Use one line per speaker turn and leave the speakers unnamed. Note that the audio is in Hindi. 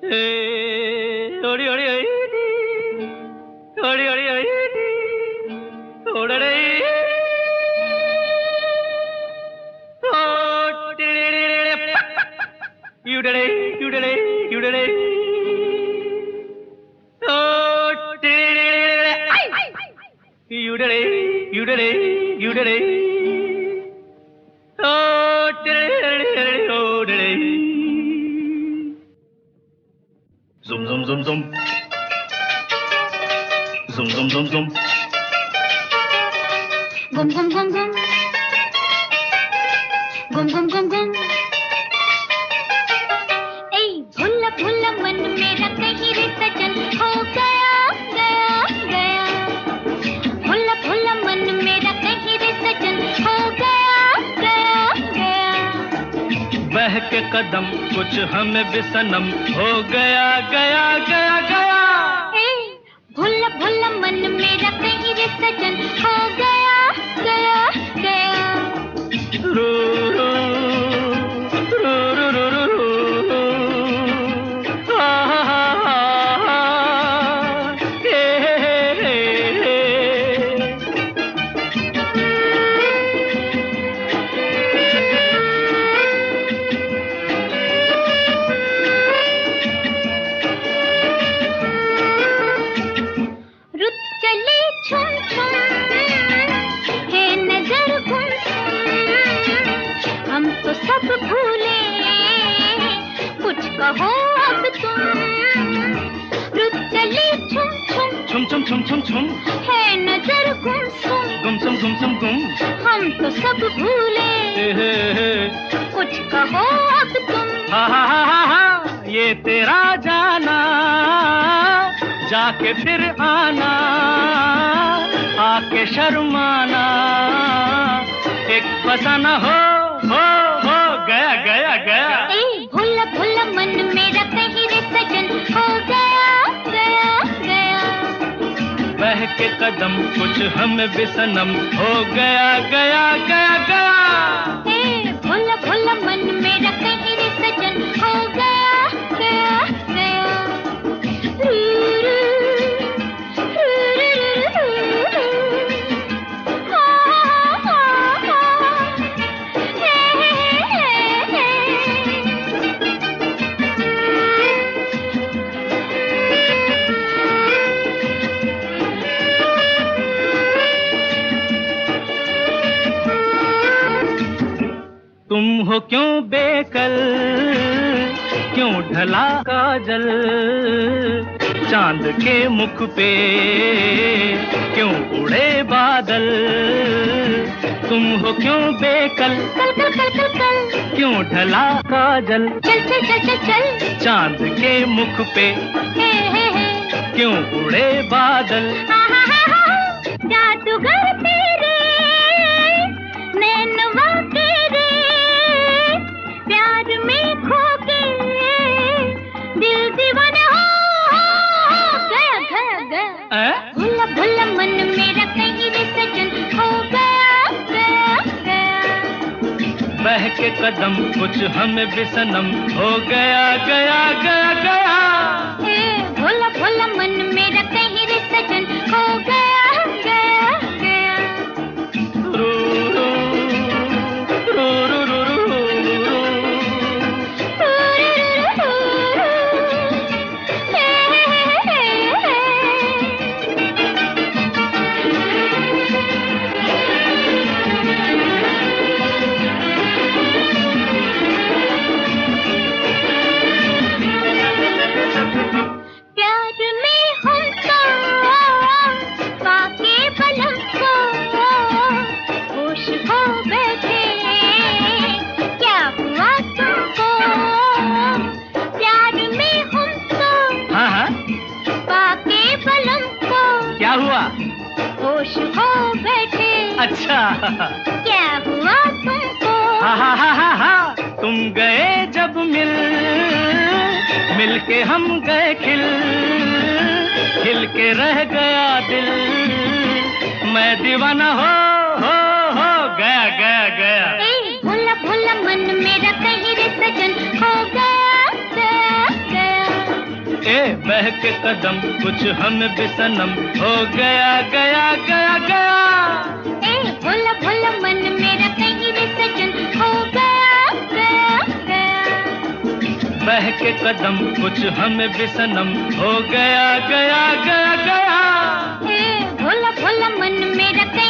ओड़ी ओड़ी ओड़ी ओड़ी ओड़ी Zoom zoom zoom zoom. Zoom zoom zoom zoom.
Gum gum gum gum. Gum gum gum gum. ए भुल्ला भुल्ला मन मेरा कहीं रे सजन हो गया गया गया। भुल्ला भुल्ला मन मेरा कहीं रे सजन हो गया गया गया।
बहके कदम कुछ हमें भी सनम हो गया गया गया गया।
भुल्ला भुल्ला मन मेरा कहीं रे सजन हो गया गया गया।
रू रू रू रू रू रू
सब भूले कुछ कहो अब तुम। रुक चली छुम छुम
छुम छुम छुम छुम छुम
है नजर गुमसुम
गुमसुम गुमसुम गुम।
हम तो सब भूले कुछ कहो अब तुम।
हा हा हा हा हा ये तेरा जाना जाके फिर आना आके शर्माना एक फसाना हो गया गया गया।
भुल्ला भुल्ला मन मेरा कहीं रे सजन हो गया गया गया।
बहके कदम कुछ हमें भी सनम हो गया गया गया गया।
भुल्ला भुल्ला मन मेरा कहीं रे सजन हो गया गया गया।
तुम हो क्यों बेकल क्यों ढला काजल चांद के मुख पे क्यों उड़े बादल। तुम हो क्यों बेकल
कल कल कल कल कल
क्यों ढला काजल
चल चल चल चल चल
चांद के मुख पे
हे
क्यों उड़े बादल।
जादूगर तेरे नैनवा तेरे प्यार में खो के दिल दीवाना हो गया गया गया। भुल्ला भुल्ला मन मेरा कहीं रे सजन हो गया गया गया।
बहके कदम कुछ हमें भी सनम हो गया गया गया गया।
भुल्ला भुल्ला मन मेरा कहीं रे सजन हो गया गया गया।
रू रू रू रू रू
होश हो बैठे।
अच्छा
क्या हुआ तुमको?
हा हा हा हा हा तुम गए जब मिल के हम गए खिल के रह गया दिल। मैं दीवाना हो गया गया गया।
भुल्ला भुल्ला मन मेरा कहीं रे सजन हो गया गया गया।
ए बहके कदम कुछ हम भी सनम, हो गया गया गया गया।
ए भोला भोला मन मेरा कहीं रे सजन, हो गया गया गया।
बहके कदम कुछ हम भी सनम, हो गया गया गया गया।
ए भोला भोला मन मेरा